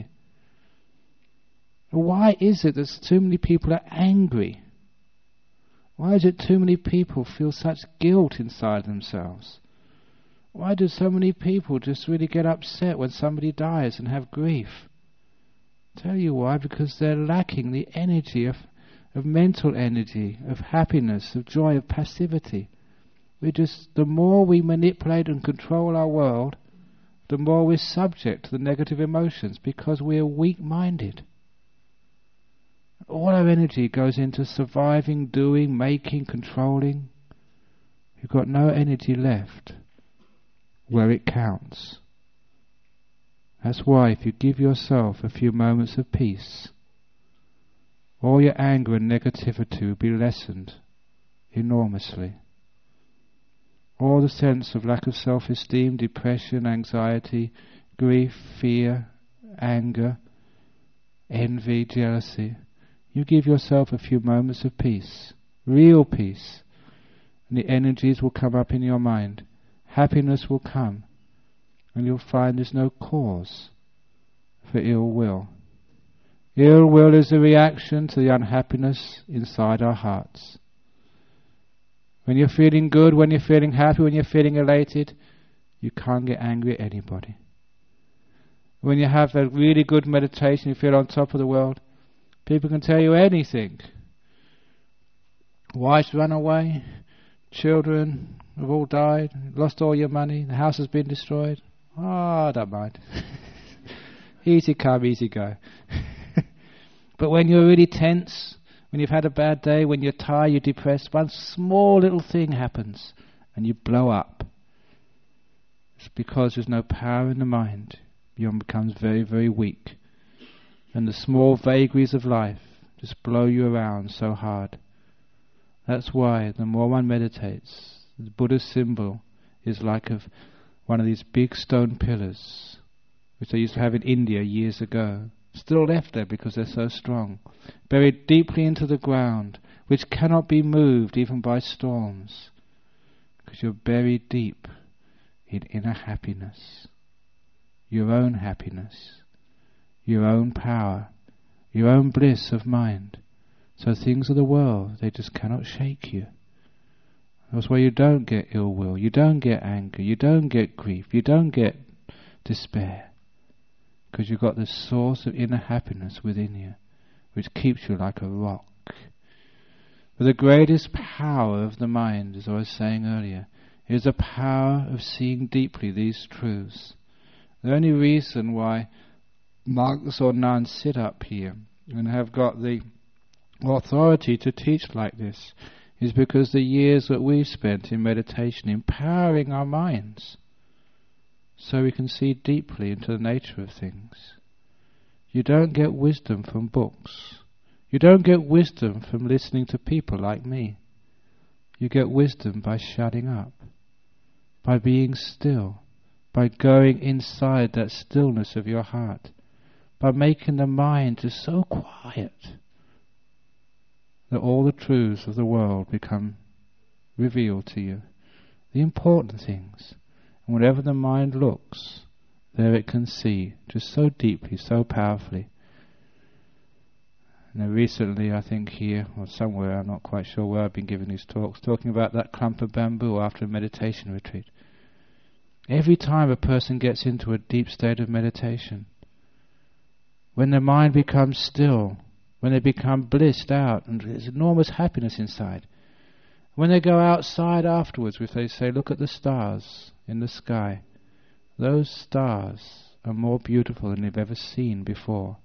Why is it that too many people are angry? Why is it too many people feel such guilt inside themselves? Why do so many people just really get upset when somebody dies and have grief? Tell you why, because they're lacking the energy of, of mental energy, of happiness, of joy, of passivity. We just, the more we manipulate and control our world, the more we're subject to the negative emotions because we're weak-minded. All our energy goes into surviving, doing, making, controlling. You've got no energy left where it counts. That's why if you give yourself a few moments of peace, all your anger and negativity will be lessened enormously. All the sense of lack of self-esteem, depression, anxiety, grief, fear, anger, envy, jealousy, you give yourself a few moments of peace, real peace, and the energies will come up in your mind. Happiness will come, and you'll find there's no cause for ill will. Ill will is a reaction to the unhappiness inside our hearts. When you're feeling good, when you're feeling happy, when you're feeling elated, you can't get angry at anybody. When you have a really good meditation, you feel on top of the world, people can tell you anything. Wives run away, children have all died, lost all your money, the house has been destroyed. Oh, I don't mind. Easy come, easy go. But when you're really tense, when you've had a bad day, when you're tired, you're depressed, one small little thing happens and you blow up. It's because there's no power in the mind. One becomes very, very weak. And the small vagaries of life just blow you around so hard. That's why the more one meditates, the Buddha's symbol is like of one of these big stone pillars, which they used to have in India years ago, still left there because they're so strong, buried deeply into the ground, which cannot be moved even by storms, because you're buried deep in inner happiness, your own happiness, your own power, your own bliss of mind. So things of the world, they just cannot shake you. That's why you don't get ill will, you don't get anger, you don't get grief, you don't get despair. Because you've got this source of inner happiness within you, which keeps you like a rock. But the greatest power of the mind, as I was saying earlier, is the power of seeing deeply these truths. The only reason why monks or nuns sit up here and have got the authority to teach like this is because the years that we've spent in meditation empowering our minds so we can see deeply into the nature of things. You don't get wisdom from books. You don't get wisdom from listening to people like me. You get wisdom by shutting up, by being still, by going inside that stillness of your heart, by making the mind just so quiet that all the truths of the world become revealed to you, the important things. And whatever the mind looks, there it can see, just so deeply, so powerfully. Now recently, I think here, or somewhere, I'm not quite sure where I've been giving these talks, talking about that clump of bamboo after a meditation retreat. Every time a person gets into a deep state of meditation, when the mind becomes still, when they become blissed out and there's enormous happiness inside. When they go outside afterwards, if they say, look at the stars in the sky, those stars are more beautiful than they've ever seen before.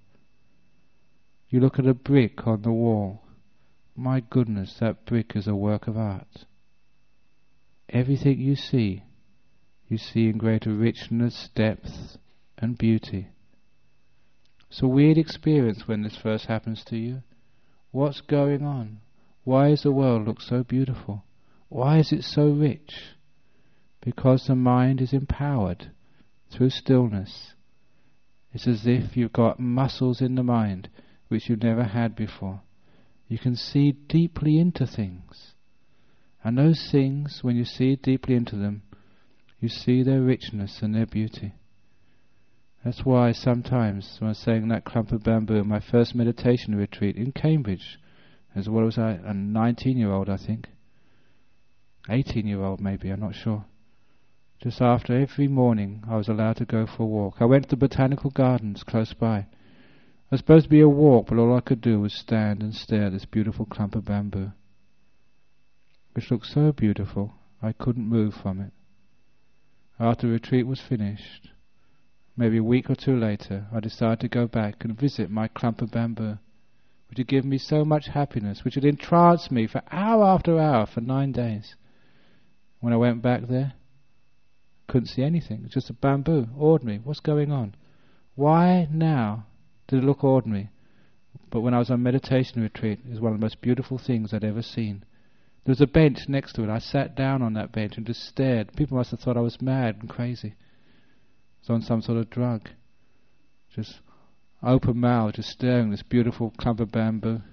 You look at a brick on the wall, my goodness, that brick is a work of art. Everything you see, you see in greater richness, depth and beauty. It's a weird experience when this first happens to you. What's going on? Why does the world look so beautiful? Why is it so rich? Because the mind is empowered through stillness. It's as if you've got muscles in the mind which you've never had before. You can see deeply into things. And those things, when you see deeply into them, you see their richness and their beauty. That's why sometimes, when I was saying that clump of bamboo, my first meditation retreat in Cambridge, as what was I, a nineteen-year-old, I think, eighteen-year-old maybe, I'm not sure. Just after every morning, I was allowed to go for a walk. I went to the botanical gardens close by. It was supposed to be a walk, but all I could do was stand and stare at this beautiful clump of bamboo, which looked so beautiful, I couldn't move from it. After the retreat was finished, maybe a week or two later, I decided to go back and visit my clump of bamboo, which had given me so much happiness, which had entranced me for hour after hour for nine days. When I went back there, couldn't see anything. It was just a bamboo, ordinary. What's going on? Why now did it look ordinary? But when I was on meditation retreat, it was one of the most beautiful things I'd ever seen. There was a bench next to it. I sat down on that bench and just stared. People must have thought I was mad and crazy. I was on some sort of drug. Just open mouth, just staring at this beautiful clump of bamboo.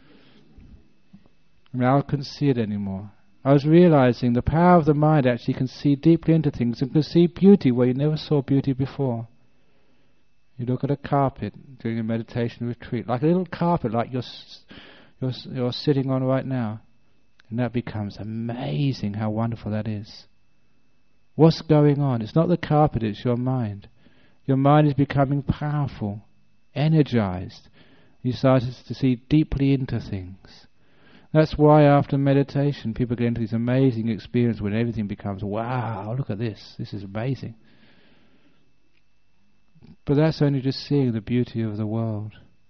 I mean, I couldn't see it anymore. I was realizing the power of the mind actually can see deeply into things and can see beauty where you never saw beauty before. You look at a carpet during a meditation retreat, like a little carpet like you're, you're, you're sitting on right now. And that becomes amazing how wonderful that is. What's going on? It's not the carpet, it's your mind. Your mind is becoming powerful, energized. You start to see deeply into things. That's why after meditation people get into this amazing experience when everything becomes, wow, look at this, this is amazing. But that's only just seeing the beauty of the world.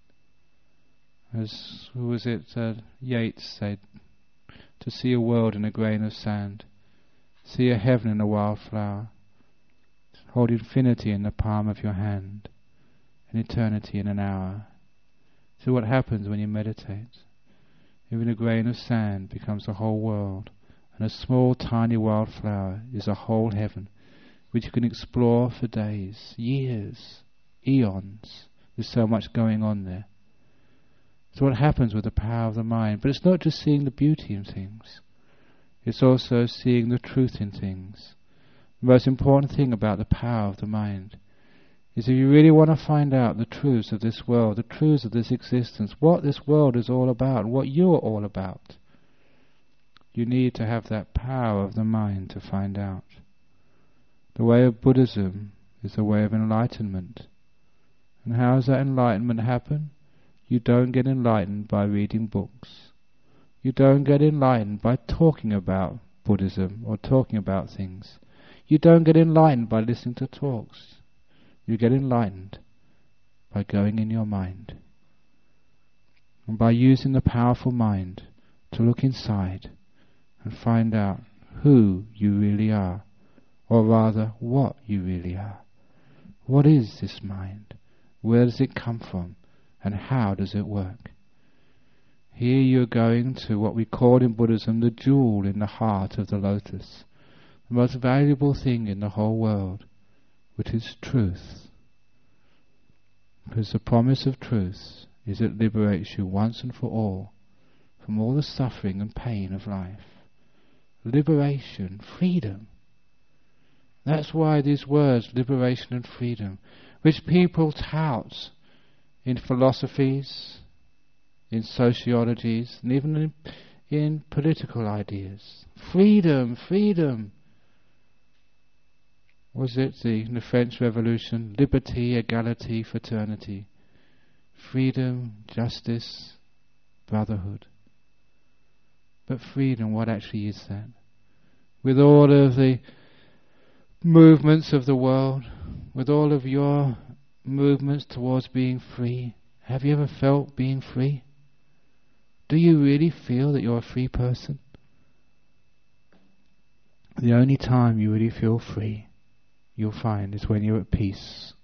As, who was it, uh, Yeats said, to see a world in a grain of sand, see a heaven in a wildflower, hold infinity in the palm of your hand, and eternity in an hour. See what happens when you meditate. Even a grain of sand becomes a whole world, and a small tiny wildflower is a whole heaven, which you can explore for days, years, eons. There's so much going on there. So what happens with the power of the mind? But it's not just seeing the beauty in things. It's also seeing the truth in things. The most important thing about the power of the mind is if you really want to find out the truths of this world, the truths of this existence, what this world is all about, what you're all about, you need to have that power of the mind to find out. The way of Buddhism is the way of enlightenment. And how does that enlightenment happen? You don't get enlightened by reading books. You don't get enlightened by talking about Buddhism or talking about things. You don't get enlightened by listening to talks. You get enlightened by going in your mind. And by using the powerful mind to look inside and find out who you really are, or rather what you really are. What is this mind? Where does it come from? And how does it work? Here you're going to what we call in Buddhism the jewel in the heart of the lotus, the most valuable thing in the whole world, which is truth. Because the promise of truth is it liberates you once and for all from all the suffering and pain of life. Liberation, freedom. That's why these words, liberation and freedom, which people tout in philosophies, in sociologies, and even in, in political ideas. Freedom, freedom. Was it the, in the French Revolution? Liberty, equality, fraternity. freedom, justice, brotherhood. But freedom, what actually is that? With all of the movements of the world, with all of your movements towards being free, have you ever felt being free? Do you really feel that you're a free person? The only time you really feel free, you'll find, is when you're at peace.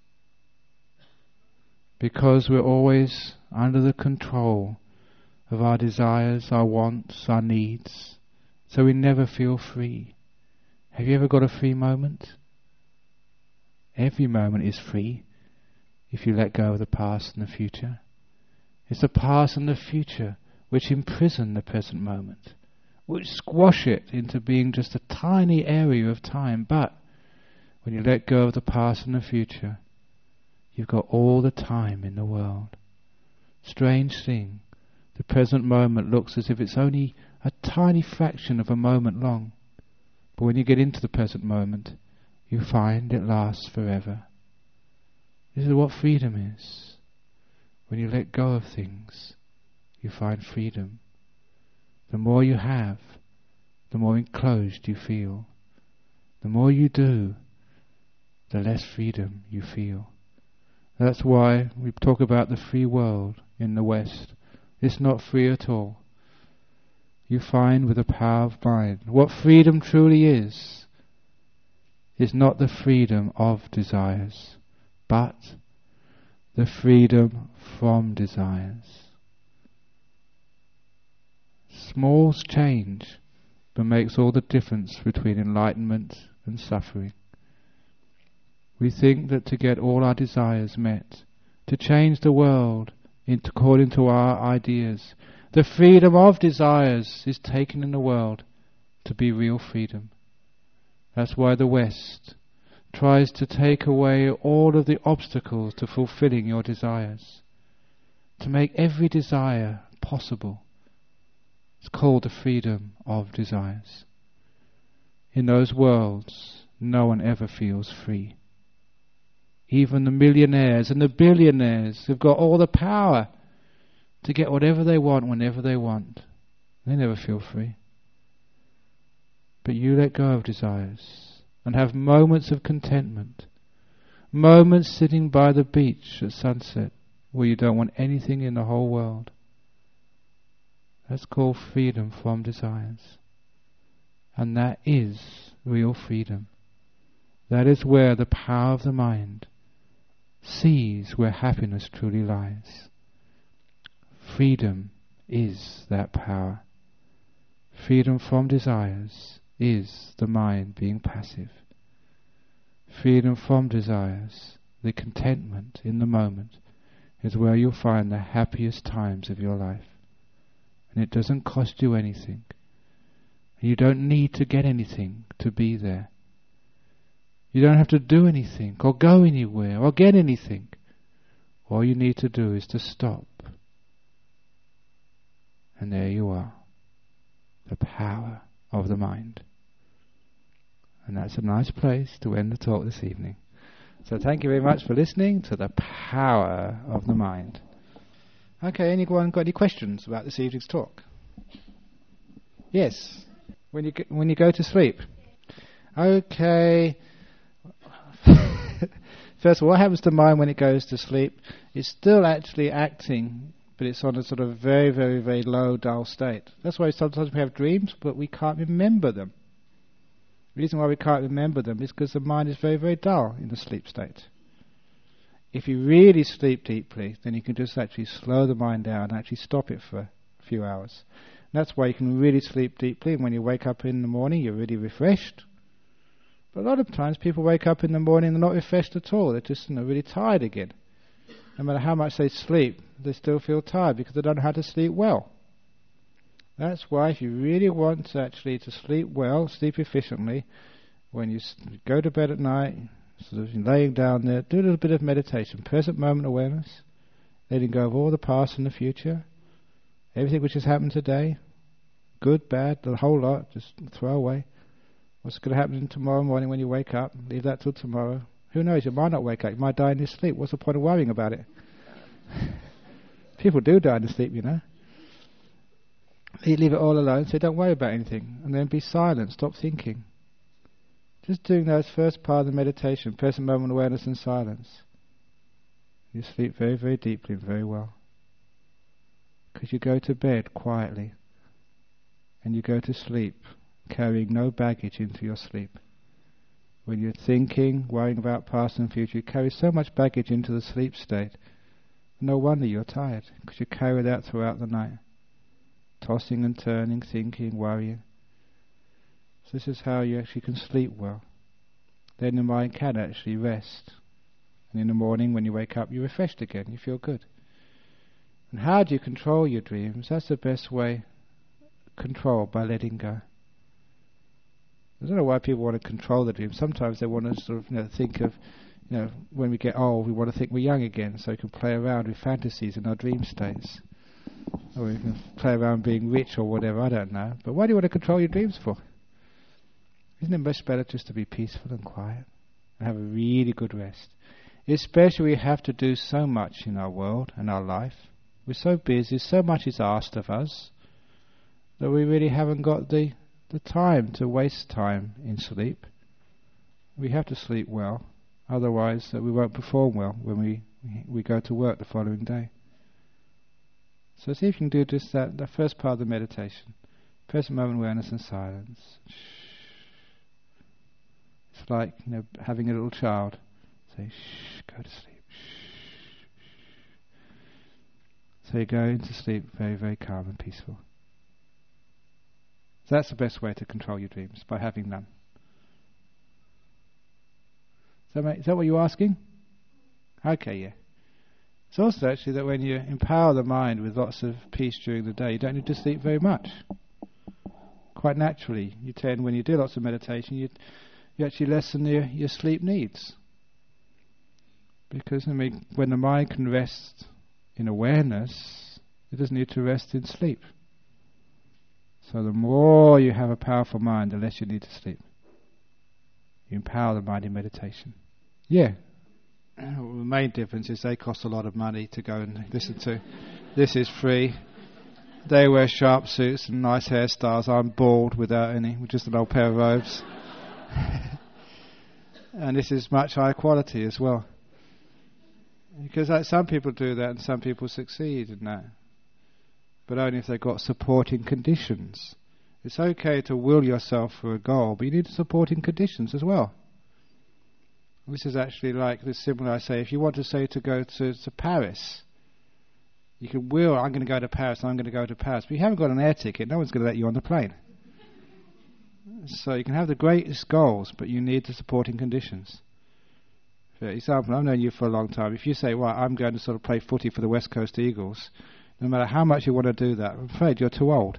Because we're always under the control of our desires, our wants, our needs, so we never feel free. Have you ever got a free moment? Every moment is free if you let go of the past and the future. It's the past and the future which imprison the present moment, which squash it into being just a tiny area of time. But when you let go of the past and the future, you've got all the time in the world. Strange thing, the present moment looks as if it's only a tiny fraction of a moment long. But when you get into the present moment, you find it lasts forever. This is what freedom is. When you let go of things, you find freedom. The more you have, the more enclosed you feel. The more you do, the less freedom you feel. That's why we talk about the free world in the West. It's not free at all. You find with the power of mind, what freedom truly is, is not the freedom of desires, but the freedom from desires. Small change, but makes all the difference between enlightenment and suffering. We think that to get all our desires met, to change the world into according to our ideas, the freedom of desires is taken in the world to be real freedom. That's why the West tries to take away all of the obstacles to fulfilling your desires, to make every desire possible. It's called the freedom of desires. In those worlds, no one ever feels free. Even the millionaires and the billionaires have got all the power to get whatever they want whenever they want. They never feel free. But you let go of desires and have moments of contentment, moments sitting by the beach at sunset where you don't want anything in the whole world. That's called freedom from desires. And that is real freedom. That is where the power of the mind sees where happiness truly lies. Freedom is that power. Freedom from desires is the mind being passive. Freedom from desires, the contentment in the moment, is where you'll find the happiest times of your life. And it doesn't cost you anything. You don't need to get anything to be there. You don't have to do anything or go anywhere or get anything. All you need to do is to stop. And there you are. The power of the mind. And that's a nice place to end the talk this evening. So thank you very much for listening to the power of the mind. Okay, anyone got any questions about this evening's talk? Yes. When you when you go to sleep. Okay. First of all, what happens to mind when it goes to sleep? It's still actually acting, but it's on a sort of very, very, very low, dull state. That's why sometimes we have dreams, but we can't remember them. The reason why we can't remember them is because the mind is very, very dull in the sleep state. If you really sleep deeply, then you can just actually slow the mind down and actually stop it for a few hours. And that's why you can really sleep deeply, and when you wake up in the morning, you're really refreshed. But a lot of times people wake up in the morning and they're not refreshed at all. They're just, you know, really tired again. No matter how much they sleep, they still feel tired because they don't know how to sleep well. That's why if you really want to actually to sleep well, sleep efficiently, when you go to bed at night, sort of laying down there, do a little bit of meditation, present moment awareness, letting go of all the past and the future, everything which has happened today, good, bad, the whole lot, just throw away. What's going to happen tomorrow morning when you wake up? Leave that till tomorrow. Who knows? You might not wake up. You might die in your sleep. What's the point of worrying about it? People do die in sleep, you know. You leave it all alone, so don't worry about anything, and then be silent, stop thinking. Just doing those first part of the meditation, present moment awareness and silence. You sleep very, very deeply and very well. Because you go to bed quietly, and you go to sleep carrying no baggage into your sleep. When you're thinking, worrying about past and future, you carry so much baggage into the sleep state. No wonder you're tired, because you carry that throughout the night. Tossing and turning, thinking, worrying. So this is how you actually can sleep well. Then the mind can actually rest. And in the morning when you wake up, you're refreshed again, you feel good. And how do you control your dreams? That's the best way. Control, by letting go. I don't know why people want to control the dreams. Sometimes they want to sort of, you know, think of, you know, when we get old, we want to think we're young again, so we can play around with fantasies in our dream states. Or we can play around being rich or whatever, I don't know. But why do you want to control your dreams for? Isn't it much better just to be peaceful and quiet and have a really good rest? Especially we have to do so much in our world and our life. We're so busy, so much is asked of us that we really haven't got the, the time to waste time in sleep. We have to sleep well, otherwise uh, we won't perform well when we, we go to work the following day. So see if you can do just that, the first part of the meditation. Present moment awareness and silence. Shh. It's like, you know, having a little child. Say, shh, go to sleep. Shh, shh. So you go into sleep very, very calm and peaceful. So that's the best way to control your dreams, by having none. So, mate, is that what you're asking? Okay, yeah. It's also actually that when you empower the mind with lots of peace during the day, you don't need to sleep very much. Quite naturally, you tend, when you do lots of meditation, you you actually lessen your, your sleep needs. Because I mean, when the mind can rest in awareness, it doesn't need to rest in sleep. So the more you have a powerful mind, the less you need to sleep. You empower the mind in meditation. Yeah. The main difference is they cost a lot of money to go and listen to. This is free. They wear sharp suits and nice hairstyles. I'm bald without any, with just an old pair of robes. And this is much higher quality as well. Because like, some people do that and some people succeed in that. But only if they've got supporting conditions. It's okay to will yourself for a goal, but you need supporting conditions as well. This is actually like this similar, I say, if you want to say to go to, to Paris, you can will, I'm going to go to Paris, I'm going to go to Paris. But you haven't got an air ticket, no one's going to let you on the plane. So you can have the greatest goals, but you need the supporting conditions. For example, I've known you for a long time. If you say, well, I'm going to sort of play footy for the West Coast Eagles, no matter how much you want to do that, I'm afraid you're too old.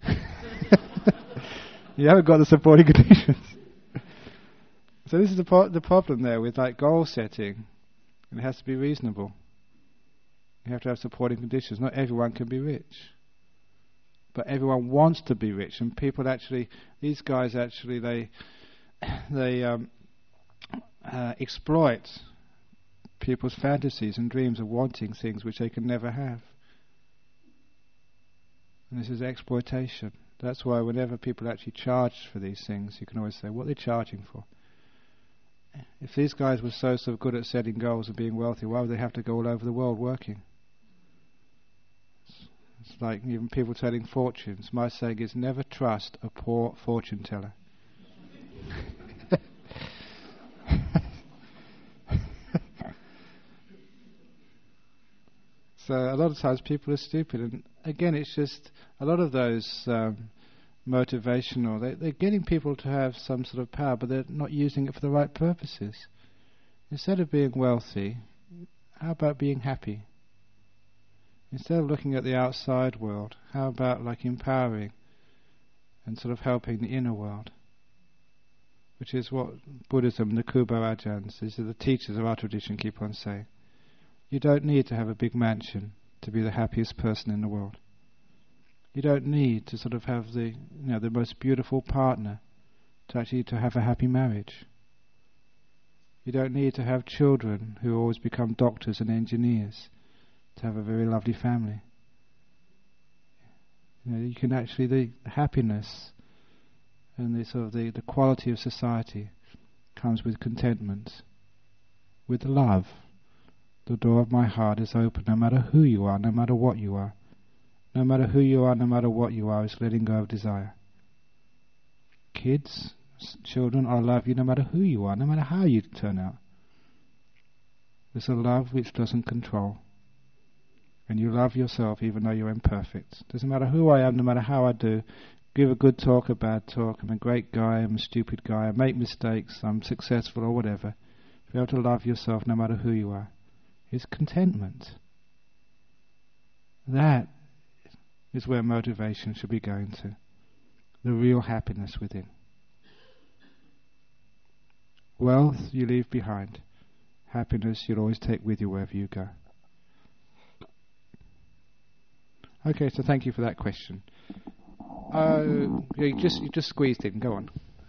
You haven't got the supporting conditions. So this is the, pro- the problem there with like goal setting. And it has to be reasonable. You have to have supporting conditions. Not everyone can be rich. But everyone wants to be rich. And people actually, these guys actually, they they um, uh, exploit people's fantasies and dreams of wanting things which they can never have. And this is exploitation. That's why whenever people actually charge for these things, you can always say, what are they charging for? If these guys were so, so good at setting goals and being wealthy, why would they have to go all over the world working? It's, it's like even people telling fortunes. My saying is, never trust a poor fortune teller. So a lot of times people are stupid, and again it's just a lot of those um, motivational, they, they're getting people to have some sort of power, but they're not using it for the right purposes. Instead of being wealthy, how about being happy? Instead of looking at the outside world, how about like empowering and sort of helping the inner world? Which is what Buddhism, the Kubo Ajahns, these are the teachers of our tradition, keep on saying. You don't need to have a big mansion to be the happiest person in the world. You don't need to sort of have the, you know, the most beautiful partner to actually to have a happy marriage. You don't need to have children who always become doctors and engineers to to have a very lovely family. You know, you can actually, the happiness and the sort of the, the quality of society comes with contentment, with love. The door of my heart is open no matter who you are, no matter what you are. No matter who you are, no matter what you are, is letting go of desire. Kids, children, I love you no matter who you are, no matter how you turn out. There's a love which doesn't control. And you love yourself even though you're imperfect. Doesn't matter who I am, no matter how I do. Give a good talk, a bad talk. I'm a great guy, I'm a stupid guy. I make mistakes, I'm successful or whatever. Be able to love yourself no matter who you are. It's contentment. That is where motivation should be going to. The real happiness within. Wealth you leave behind. Happiness you'll always take with you wherever you go. Okay, so thank you for that question. Uh, you just you just squeezed in. Go on.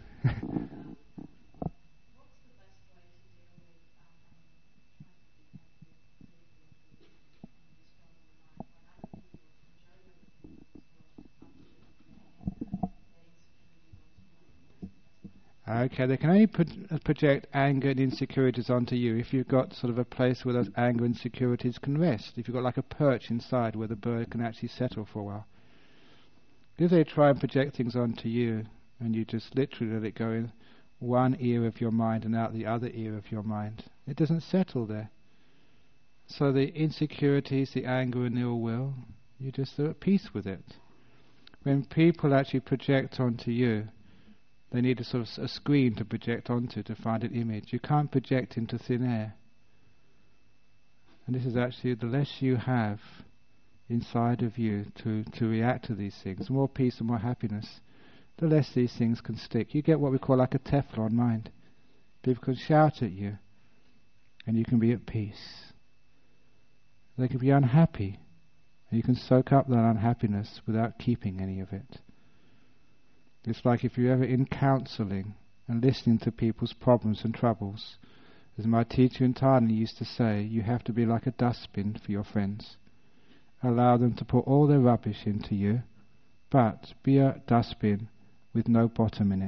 Okay, they can only pro- project anger and insecurities onto you if you've got sort of a place where those anger and insecurities can rest. If you've got like a perch inside where the bird can actually settle for a while. If they try and project things onto you and you just literally let it go in one ear of your mind and out the other ear of your mind, it doesn't settle there. So the insecurities, the anger and ill will, you just are at peace with it. When people actually project onto you, they need a sort of a screen to project onto to find an image. You can't project into thin air. And this is actually, the less you have inside of you to, to react to these things, more peace and more happiness, the less these things can stick. You get what we call like a Teflon mind. People can shout at you and you can be at peace. They can be unhappy and you can soak up that unhappiness without keeping any of it. It's like if you're ever in counselling and listening to people's problems and troubles. As my teacher in Thailand used to say, you have to be like a dustbin for your friends. Allow them to put all their rubbish into you, but be a dustbin with no bottom in it.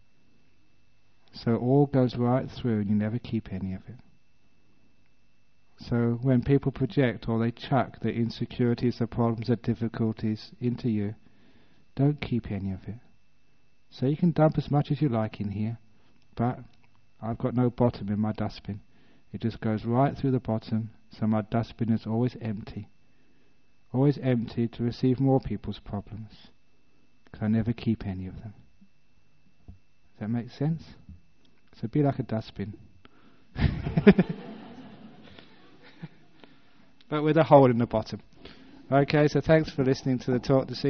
So all goes right through and you never keep any of it. So when people project or they chuck their insecurities, their problems, their difficulties into you, don't keep any of it. So you can dump as much as you like in here, but I've got no bottom in my dustbin. It just goes right through the bottom, so my dustbin is always empty. Always empty to receive more people's problems, because I never keep any of them. Does that make sense? So be like a dustbin. But with a hole in the bottom. Okay, so thanks for listening to the talk this evening.